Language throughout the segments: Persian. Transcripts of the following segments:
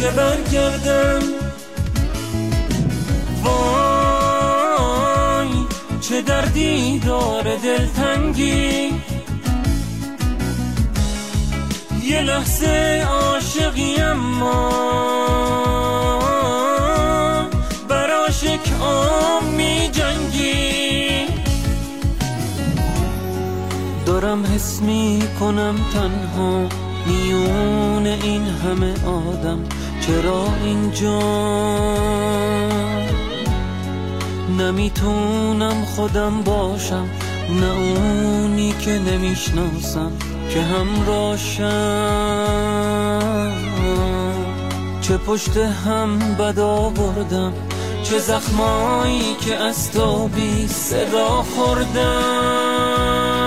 که برگردم. وای چه دردی داره دلتنگی، یه لحظه عاشقی اما براش یک عام می جنگی. دارم حس می کنم تنها میون این همه آدم، چرا اینجا نمیتونم خودم باشم، نه اونی که نمیشناسم که همراشم. چه پشت هم بد آوردم، چه زخمایی که از تو بی صدا خوردم.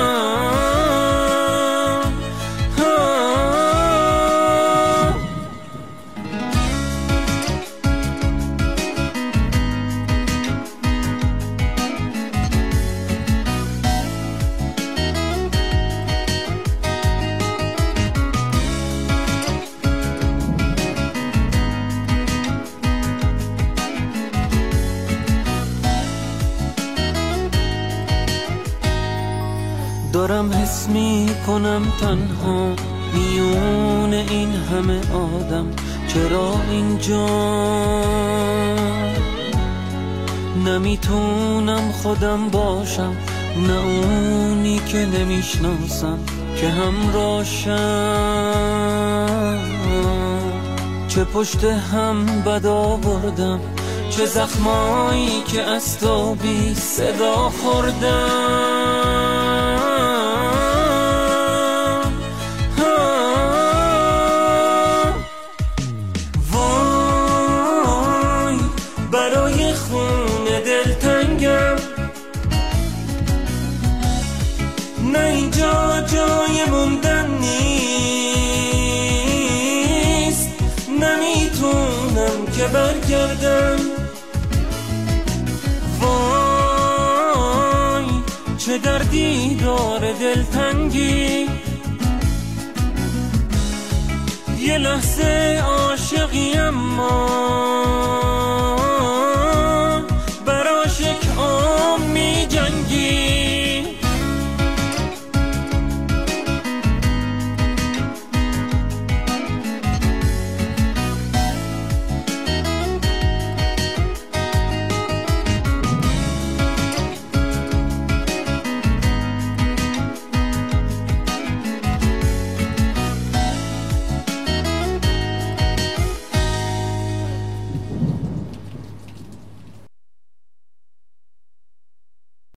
دارم حس می کنم تنها میون این همه آدم، چرا اینجا نمیتونم خودم باشم، نه اونی که نمیشناسم که همراشم. چه پشت هم بد آوردم، چه زخمایی که از تو بی صدا خوردم. وای برای خون دلتنگم، نه اینجا جای موندن نیست، نمیتونم که برگردم. وای چه دردی داره دلتنگی، یه لحظه عاشقی اما